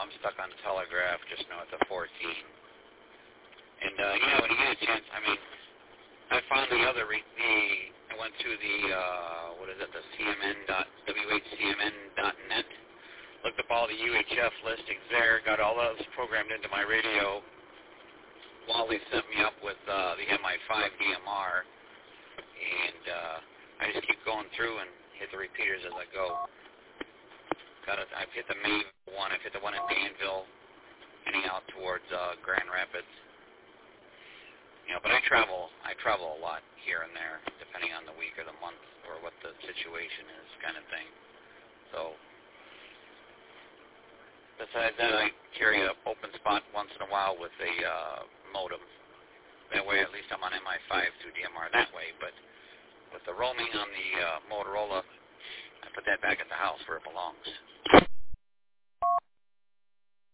I'm stuck on Telegraph just north of 14. And, when you get a chance, I mean, I found I went to the, the WHCMN.net, looked up all the UHF listings there, got all those programmed into my radio. Wally sent me up with the MI5 DMR, and I just keep going through and hit the repeaters as I go. I've hit the main one, I've hit the one in Danville, heading out towards Grand Rapids. But I travel a lot here and there, depending on the week or the month or what the situation is, kind of thing. So, besides that, I carry an open spot once in a while with a modem. That way, at least I'm on MI5 through DMR that way. But with the roaming on the Motorola, I put that back at the house where it belongs.